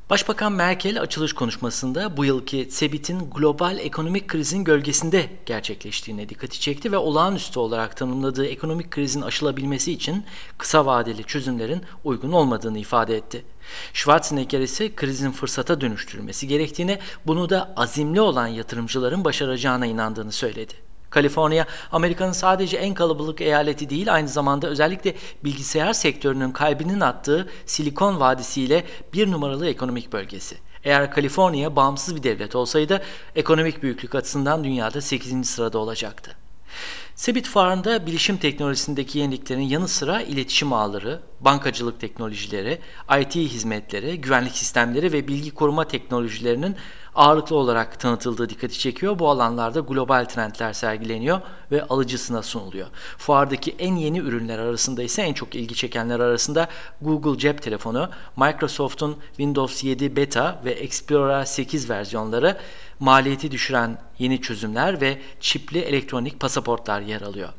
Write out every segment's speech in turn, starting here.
Başbakan Merkel açılış konuşmasında bu yılki CEBIT'in global ekonomik krizin gölgesinde gerçekleştiğine dikkati çekti ve olağanüstü olarak tanımladığı ekonomik krizin aşılabilmesi için kısa vadeli çözümlerin uygun olmadığını ifade etti. Schwarzenegger ise krizin fırsata dönüştürülmesi gerektiğini, bunu da azimli olan yatırımcıların başaracağına inandığını söyledi. Kaliforniya, Amerika'nın sadece en kalabalık eyaleti değil, aynı zamanda özellikle bilgisayar sektörünün kalbinin attığı Silikon Vadisi ile bir numaralı ekonomik bölgesi. Eğer Kaliforniya bağımsız bir devlet olsaydı, ekonomik büyüklük açısından dünyada 8. sırada olacaktı. CEBIT fuarında bilişim teknolojisindeki yeniliklerin yanı sıra iletişim ağları, bankacılık teknolojileri, IT hizmetleri, güvenlik sistemleri ve bilgi koruma teknolojilerinin ağırlıklı olarak tanıtıldığı dikkati çekiyor. Bu alanlarda global trendler sergileniyor ve alıcısına sunuluyor. Fuardaki en yeni ürünler arasında ise en çok ilgi çekenler arasında Google cep telefonu, Microsoft'un Windows 7 Beta ve Explorer 8 versiyonları, maliyeti düşüren yeni çözümler ve çipli elektronik pasaportlar yer alıyor.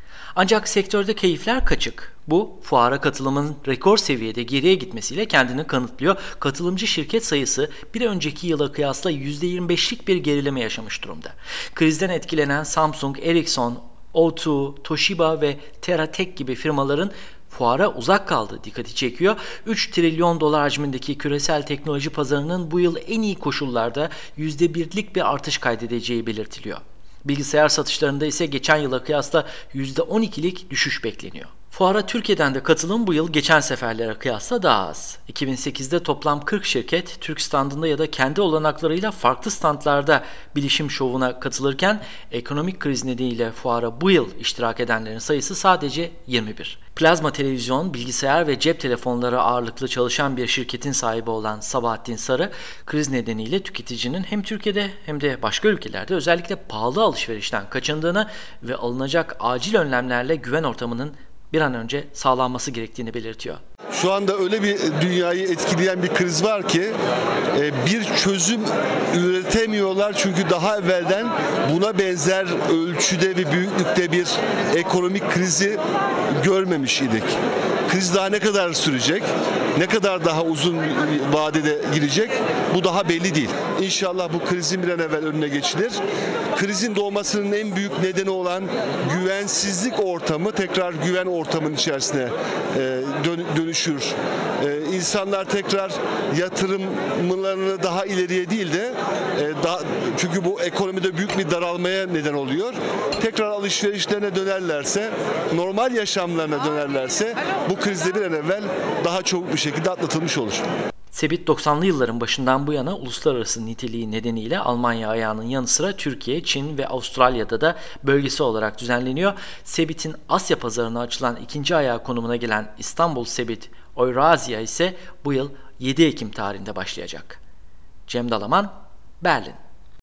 Ancak sektörde keyifler kaçık. Bu, fuara katılımın rekor seviyede geriye gitmesiyle kendini kanıtlıyor. Katılımcı şirket sayısı bir önceki yıla kıyasla %25'lik bir gerileme yaşamış durumda. Krizden etkilenen Samsung, Ericsson, O2, Toshiba ve TeraTech gibi firmaların fuara uzak kaldığı dikkati çekiyor. 3 trilyon dolar hacmindeki küresel teknoloji pazarının bu yıl en iyi koşullarda %1'lik bir artış kaydedeceği belirtiliyor. Bilgisayar satışlarında ise geçen yıla kıyasla %12'lik düşüş bekleniyor. Fuara Türkiye'den de katılım bu yıl geçen seferlere kıyasla daha az. 2008'de toplam 40 şirket Türk standında ya da kendi olanaklarıyla farklı standlarda bilişim şovuna katılırken ekonomik kriz nedeniyle fuara bu yıl iştirak edenlerin sayısı sadece 21. Plazma televizyon, bilgisayar ve cep telefonları ağırlıklı çalışan bir şirketin sahibi olan Sabahattin Sarı, kriz nedeniyle tüketicinin hem Türkiye'de hem de başka ülkelerde özellikle pahalı alışverişten kaçındığını ve alınacak acil önlemlerle güven ortamının bir an önce sağlanması gerektiğini belirtiyor. Şu anda öyle bir dünyayı etkileyen bir kriz var ki bir çözüm üretemiyorlar çünkü daha evvelden buna benzer ölçüde ve büyüklükte bir ekonomik krizi görmemiş idik. Kriz daha ne kadar sürecek, ne kadar daha uzun vadede gidecek bu daha belli değil. İnşallah bu krizin bir an evvel önüne geçilir. Krizin doğmasının en büyük nedeni olan güvensizlik ortamı tekrar güven ortamının içerisine dönüşür. İnsanlar tekrar yatırımlarını daha ileriye değil de çünkü bu ekonomide büyük bir daralmaya neden oluyor. Tekrar alışverişlerine dönerlerse, normal yaşamlarına dönerlerse bu krizde bir an evvel daha çabuk bir şekilde atlatılmış olur. CEBIT 90'lı yılların başından bu yana uluslararası niteliği nedeniyle Almanya ayağının yanı sıra Türkiye, Çin ve Avustralya'da da bölgesi olarak düzenleniyor. CEBIT'in Asya pazarına açılan ikinci ayağı konumuna gelen İstanbul CEBIT Eurasia ise bu yıl 7 Ekim tarihinde başlayacak. Cem Dalaman, Berlin.